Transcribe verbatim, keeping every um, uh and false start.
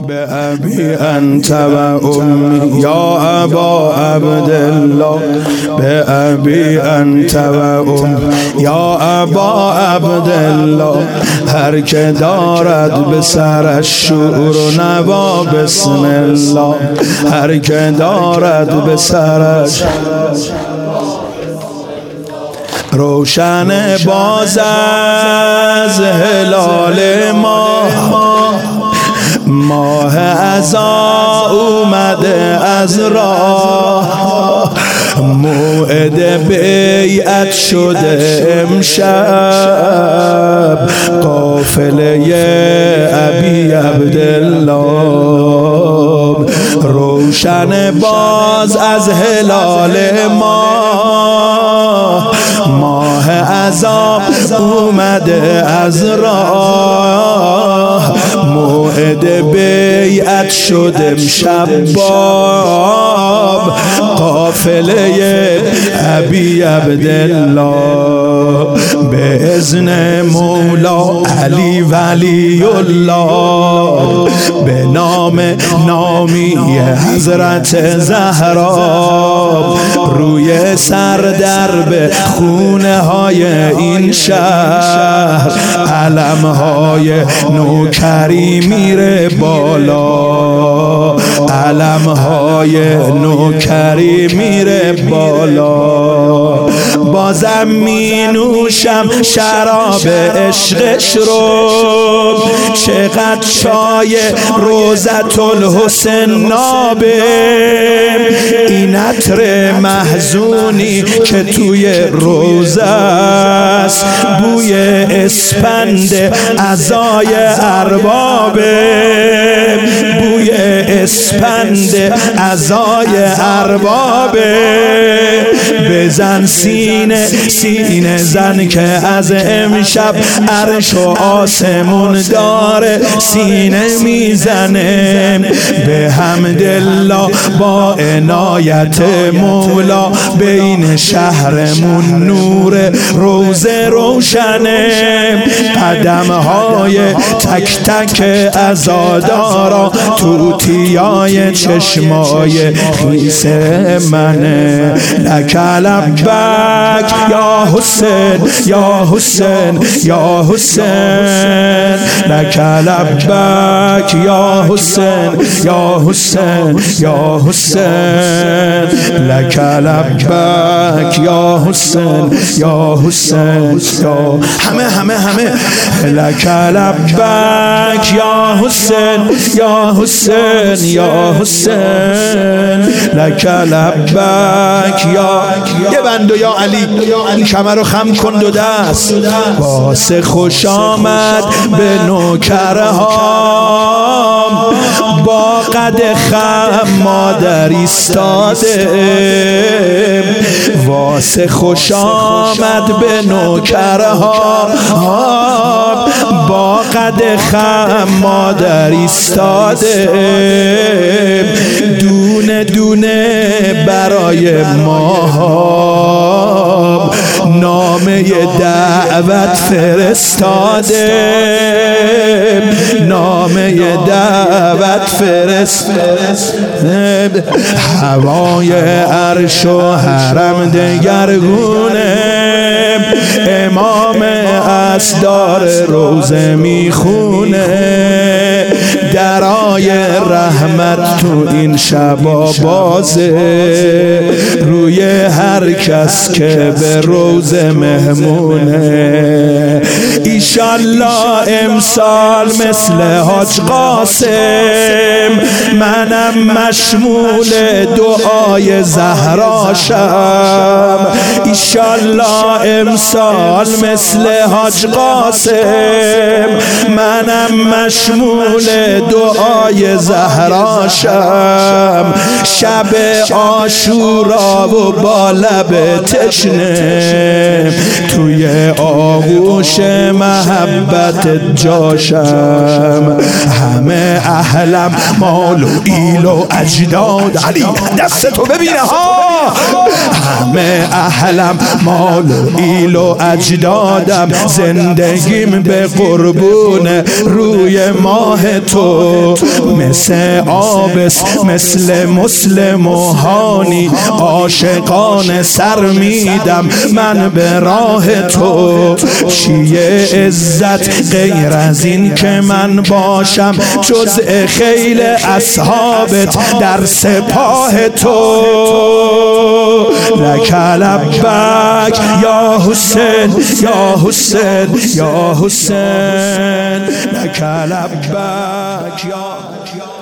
به ابی انت و امی یا ابا عبدالله به ابی انت و امی یا ابا عبدالله هر که دارد به سرش شور و نوا بسم الله هر که دارد به سرش روشن باز از هلال ماه ماه عزا اومده از راه موعد بیعت شده امشب قافله ابی عبدالله روشن باز از هلال ماه ماه عذاب اومده از راه موعد بیعت شد امشب باب قافله ابی عبدالله به اذن مولا علی ولی الله به نام نامی حضرت زهرا روی سر درب خونه های این شهر علم های نوکری میره بالا علم های نوکری میره بالا بازم می نوشم شراب عشقش رو چقدر چای روزت الحسن نابه این عطر محزونی که توی روزه است بوی اسپند عزای اربابه بوی اسپند عزای اربابه بزن سینه سینه زن که از امشب عرش و آسمون داره سینه میزنه به حمدالله با عنایت مولا بین شهرمون نور روزه روشنه قدم های تک تک عزادارا توتیای چشمای خیس منه لک لبک یا حسین یا حسین یا حسین لک لبک یا حسین یا حسین یا حسین لک لبک یا حسین یا حسین یا همه همه همه لک لبک یا حسین یا حسین یا حسین لک لبک یا یه بندو یا علی این کمر رو خم کن دو دست واسه خوش آمد به نوکرها با قد خم مادر ایستاده واسه خوش آمد به نوکرها با قد خم مادر ایستاده دونه دونه برای ما نامه دعوت فرستاده نامه دعوت فرستاده هوای عرش و حرم دگرگونه امام اسدار روزه میخونه درای رحمت تو این شبا بازه روی هر کس که به روزه مهمونه ایشالله امسال مثل حاج قاسم منم مشمول دعای زهراشم ایشالله امسال مثل حاج قاسم منم مشمول دعای زهراشم شب عاشورا و با لب تشنه توی آغوش محبت جاشم همه اهلم مال و ایل و اجداد علی دستتو ببینه ها همه اهلم مال و ایل و اجدادم زندگیم به قربون روی ماه تو مثل آبس مثل مسلم و هانی عاشقان سر میدم من به راه تو. چیه عزت غیر از این که من باشم جزء خیل اصحابت در سپاه تو. لک لبک یا حسین یا حسین یا حسین لک لبک یا